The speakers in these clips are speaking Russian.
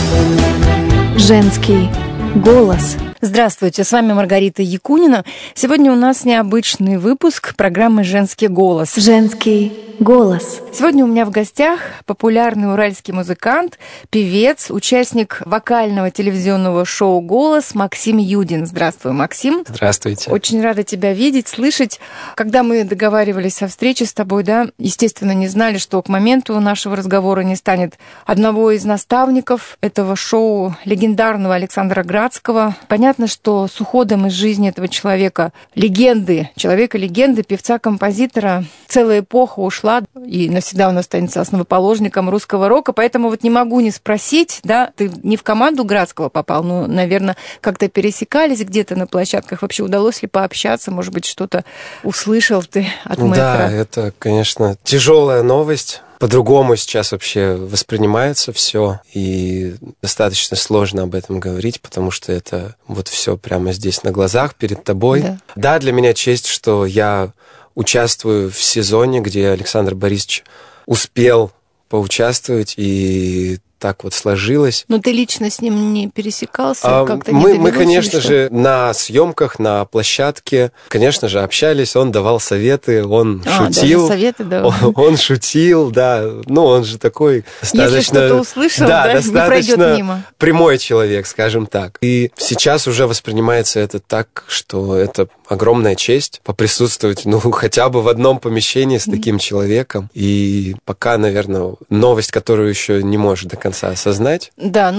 Женский голос. Здравствуйте, с вами Маргарита Якунина. Сегодня у нас необычный выпуск программы «Женский голос». Женский голос. Сегодня у меня в гостях популярный уральский музыкант, певец, участник вокального телевизионного шоу «Голос» Максим Юдин. Здравствуй, Максим. Здравствуйте. Очень рада тебя видеть, слышать. Когда мы договаривались о встрече с тобой, естественно, не знали, что к моменту нашего разговора не станет одного из наставников этого шоу, легендарного Александра Градского. Понятно, что с уходом из жизни этого человека, человека-легенды, певца-композитора, целая эпоха ушла, и навсегда он останется основоположником русского рока, поэтому не могу не спросить, ты не в команду Градского попал, но, наверное, как-то пересекались где-то на площадках, вообще удалось ли пообщаться, может быть, что-то услышал ты от мэтра? Да, это, конечно, тяжелая новость. По-другому сейчас вообще воспринимается все, и достаточно сложно об этом говорить, потому что это все прямо здесь на глазах, перед тобой. Да, для меня честь, что я участвую в сезоне, где Александр Борисович успел поучаствовать, и так сложилось. Но ты лично с ним не пересекался? Как-то мы, конечно же, на съемках, на площадке, конечно же, общались, он давал советы, он шутил. Даже советы давал. Он шутил, да. Он же такой достаточно... Если что-то услышал, достаточно не пройдет мимо. Прямой человек, скажем так. И сейчас уже воспринимается это так, что это огромная честь поприсутствовать, хотя бы в одном помещении с таким человеком. И пока, наверное, новость, которую еще не может до конца осознать. Да,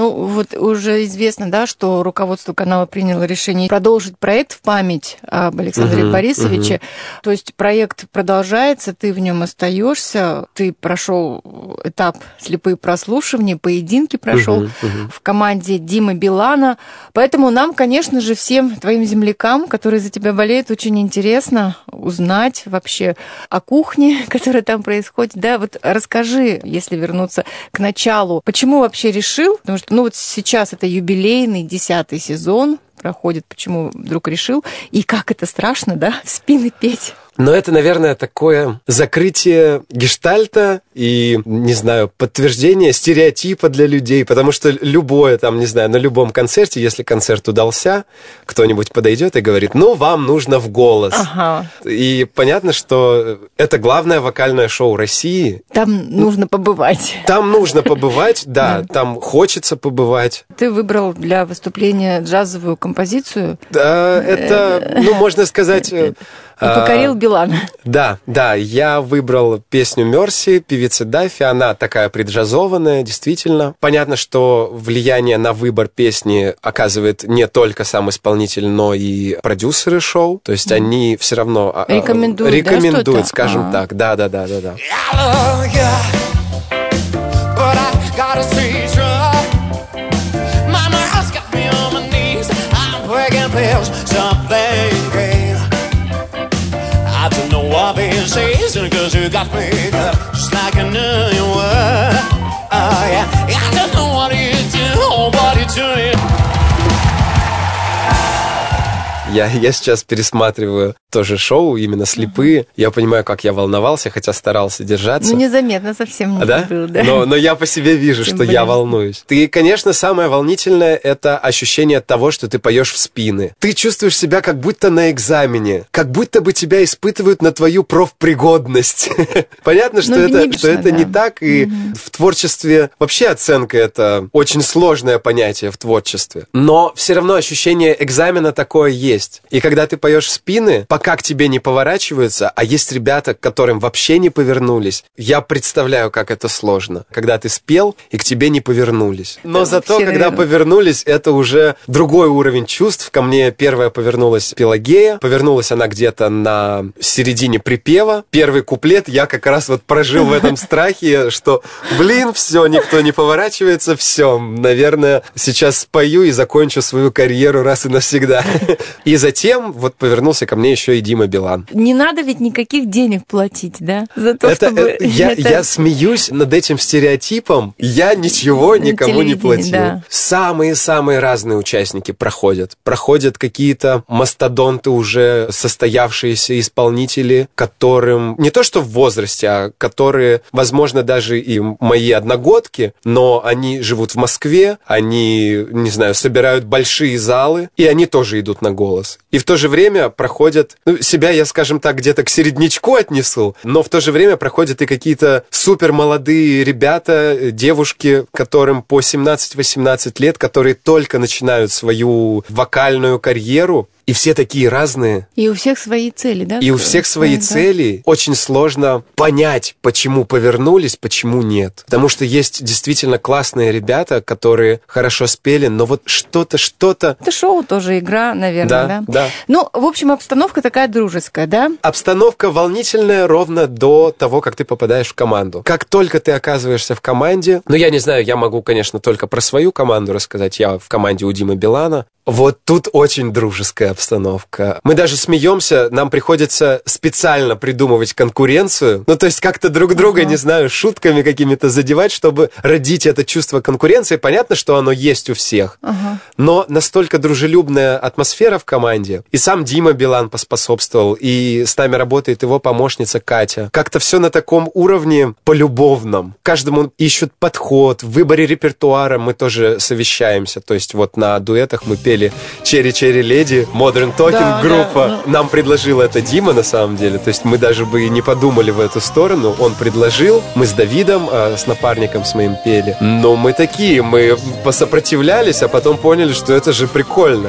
уже известно, что руководство канала приняло решение продолжить проект в память об Александре Борисовиче. То есть проект продолжается, ты в нем остаешься, ты прошел этап слепые прослушивания, поединки прошел в команде Димы Билана. Поэтому нам, конечно же, всем твоим землякам, которые за тебя болеют, очень интересно узнать вообще о кухне, которая там происходит. Расскажи, если вернуться к началу, почему вообще решил, потому что сейчас это юбилейный 10-й сезон проходит, почему вдруг решил, и как это страшно, в спины петь. Но это, наверное, такое закрытие гештальта и, не знаю, подтверждение стереотипа для людей, потому что любое, на любом концерте, если концерт удался, кто-нибудь подойдет и говорит, вам нужно в голос. Ага. И понятно, что это главное вокальное шоу России. Там нужно побывать. Да, там хочется побывать. Ты выбрал для выступления джазовую композицию. Да, это, можно сказать... Покорил Билана. Да, я выбрал песню «Мерси» певицы Даффи, она такая преджазованная, действительно. Понятно, что влияние на выбор песни оказывает не только сам исполнитель, но и продюсеры шоу, то есть они все равно рекомендуют, скажем так. Да. Cause you got me just like I knew you were. Oh yeah, I don't know what you do, what you doing. Я сейчас пересматриваю тоже шоу, именно «Слепые». Я понимаю, как я волновался, хотя старался держаться. Незаметно совсем не был, да? Но я по себе вижу, что я волнуюсь. Ты, конечно, самое волнительное – это ощущение того, что ты поешь в спины. Ты чувствуешь себя как будто на экзамене, как будто бы тебя испытывают на твою профпригодность. Понятно, что это не так, и в творчестве вообще оценка – это очень сложное понятие в творчестве. Но все равно ощущение экзамена такое есть. И когда ты поешь в спины, пока к тебе не поворачиваются, а есть ребята, к которым вообще не повернулись, я представляю, как это сложно. Когда ты спел, и к тебе не повернулись. Но зато, когда повернулись, это уже другой уровень чувств. Ко мне первая повернулась Пелагея. Повернулась она где-то на середине припева. Первый куплет я как раз прожил в этом страхе, что, все, никто не поворачивается, все, наверное, сейчас спою и закончу свою карьеру раз и навсегда. И затем вот повернулся ко мне еще и Дима Билан. Не надо ведь никаких денег платить, да? За то, чтобы... Я смеюсь над этим стереотипом. Я ничего никому не платил. Да. Самые-самые разные участники проходят. Проходят какие-то мастодонты, уже состоявшиеся исполнители, которым не то что в возрасте, а которые, возможно, даже и мои одногодки, но они живут в Москве, они, не знаю, собирают большие залы, и они тоже идут на голос. И в то же время проходят, себя я, скажем так, где-то к середнячку отнесу, но в то же время проходят и какие-то супер молодые ребята, девушки, которым по 17-18 лет, которые только начинают свою вокальную карьеру. И все такие разные. И у всех свои цели, да? И у всех свои цели. Да. Очень сложно понять, почему повернулись, почему нет. Потому что есть действительно классные ребята, которые хорошо спели, но вот что-то... Это шоу тоже, игра, наверное, да? Ну, в общем, обстановка такая дружеская, да? Обстановка волнительная ровно до того, как ты попадаешь в команду. Как только ты оказываешься в команде... я не знаю, я могу, конечно, только про свою команду рассказать. Я в команде у Димы Билана. Вот тут очень дружеская обстановка. Мы даже смеемся, нам приходится специально придумывать конкуренцию. То есть как-то друг друга, не знаю, шутками какими-то задевать, чтобы родить это чувство конкуренции. Понятно, что оно есть у всех. Но настолько дружелюбная атмосфера в команде. И сам Дима Билан поспособствовал, и с нами работает его помощница Катя. Как-то все на таком уровне полюбовном. Каждому ищут подход. В выборе репертуара мы тоже совещаемся. То есть вот на дуэтах мы пели «Черри Черри Леди», Modern Talking группа. Нам предложил это Дима, на самом деле. То есть мы даже бы и не подумали в эту сторону. Он предложил. Мы с Давидом, с напарником с моим пели. Но мы посопротивлялись, а потом поняли, что это же прикольно.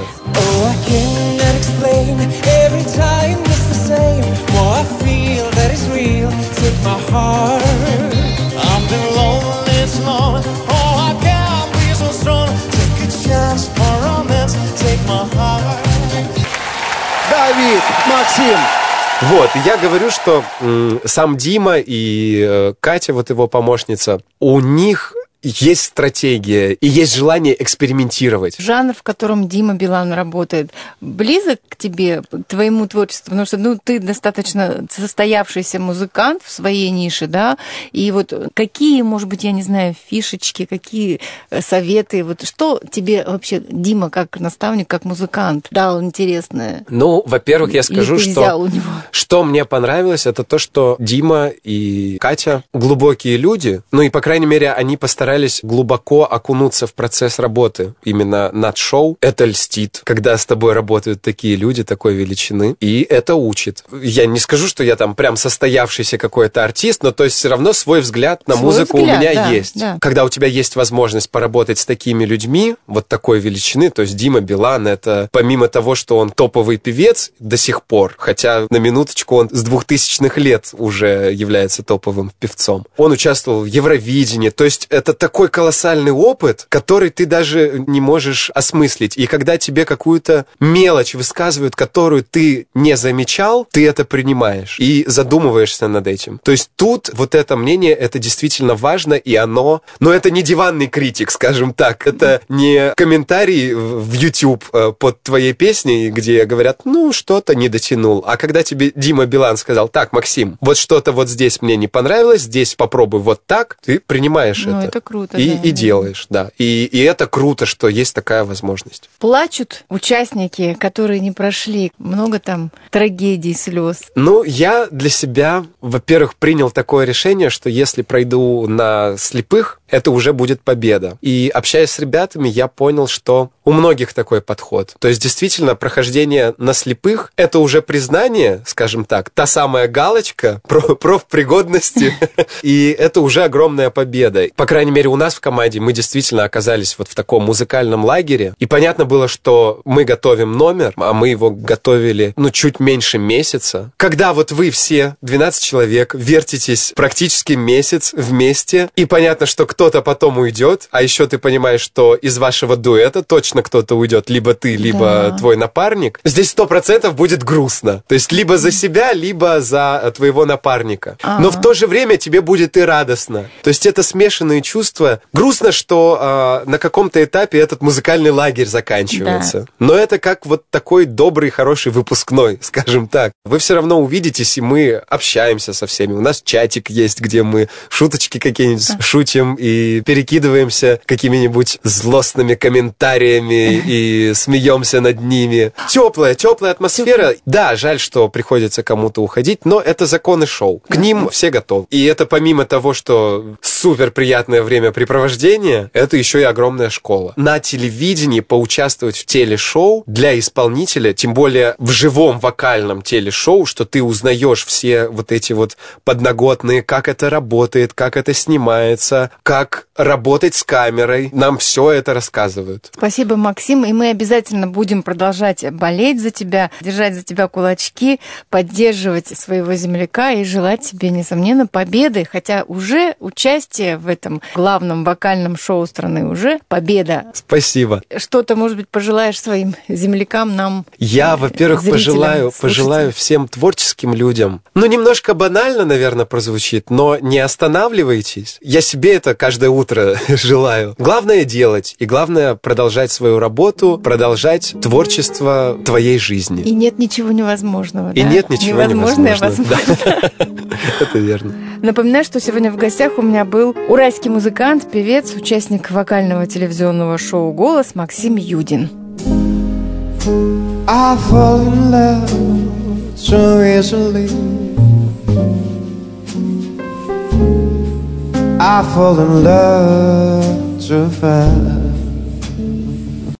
Давид, Максим. Вот, и я говорю, что сам Дима и Катя, вот его помощница, у них есть стратегия и есть желание экспериментировать. Жанр, в котором Дима Билан работает, близок к тебе, к твоему творчеству? Потому что ты достаточно состоявшийся музыкант в своей нише, да? И вот какие, может быть, я не знаю, фишечки, какие советы, вот что тебе вообще Дима как наставник, как музыкант дал интересное? Во-первых, я скажу, что мне понравилось, это то, что Дима и Катя глубокие люди, и, по крайней мере, они постарались глубоко окунуться в процесс работы именно над шоу. Это льстит, когда с тобой работают такие люди такой величины, и это учит. Я не скажу, что я там прям состоявшийся какой-то артист, но то есть все равно свой взгляд на музыку у меня есть. Да. Когда у тебя есть возможность поработать с такими людьми, вот такой величины, то есть Дима Билан, это помимо того, что он топовый певец до сих пор, хотя на минуточку он с 2000-х лет уже является топовым певцом. Он участвовал в Евровидении, то есть это такой колоссальный опыт, который ты даже не можешь осмыслить. И когда тебе какую-то мелочь высказывают, которую ты не замечал, ты это принимаешь и задумываешься над этим. То есть тут вот это мнение, это действительно важно, и оно... Но это не диванный критик, скажем так. Это не комментарий в YouTube под твоей песней, где говорят, что-то не дотянул. А когда тебе Дима Билан сказал, так, Максим, вот что-то вот здесь мне не понравилось, здесь попробуй вот так, ты принимаешь это. Это круто, и делаешь, да. И это круто, что есть такая возможность. Плачут участники, которые не прошли. Много там трагедий, слез. Я для себя, во-первых, принял такое решение, что если пройду на слепых, это уже будет победа. И общаясь с ребятами, я понял, что у многих такой подход. То есть, действительно, прохождение на слепых — это уже признание, скажем так, та самая галочка профпригодности, и это уже огромная победа. По крайней мере, у нас в команде мы действительно оказались вот в таком музыкальном лагере, и понятно было, что мы готовим номер, а мы его готовили, чуть меньше месяца. Когда вот вы все, 12 человек, вертитесь практически месяц вместе, и понятно, что кто-то потом уйдет, а еще ты понимаешь, что из вашего дуэта точно кто-то уйдет, либо ты, либо твой напарник, здесь 100% будет грустно. То есть либо за себя, либо за твоего напарника. Но в то же время тебе будет и радостно. То есть это смешанные чувства, чувство. Грустно, что на каком-то этапе этот музыкальный лагерь заканчивается. Да. Но это как вот такой добрый, хороший выпускной, скажем так. Вы все равно увидитесь, и мы общаемся со всеми. У нас чатик есть, где мы шуточки какие-нибудь шутим и перекидываемся какими-нибудь злостными комментариями и смеемся над ними. Теплая атмосфера. Да, жаль, что приходится кому-то уходить, но это законы шоу. К ним все готовы. И это помимо того, что супер приятное времяпрепровождение, это еще и огромная школа. На телевидении поучаствовать в телешоу для исполнителя, тем более в живом вокальном телешоу, что ты узнаешь все вот эти вот подноготные, как это работает, как это снимается, как работать с камерой. Нам все это рассказывают. Спасибо, Максим. И мы обязательно будем продолжать болеть за тебя, держать за тебя кулачки, поддерживать своего земляка и желать тебе, несомненно, победы. Хотя уже участие в этом главном вокальном шоу страны уже победа. Спасибо. Что-то, может быть, пожелаешь своим землякам, нам, Я, во-первых, пожелаю всем творческим людям. Немножко банально, наверное, прозвучит, но не останавливайтесь. Я себе это каждое утро желаю. Главное делать, и главное продолжать свою работу, продолжать творчество твоей жизни. И нет ничего невозможного. И нет ничего невозможного. Возможно. Это верно. Напоминаю, что сегодня в гостях у меня был уральский музыкант, певец, участник вокального телевизионного шоу «Голос» Максим Юдин. I fall in love so easily. I fall in love too fast.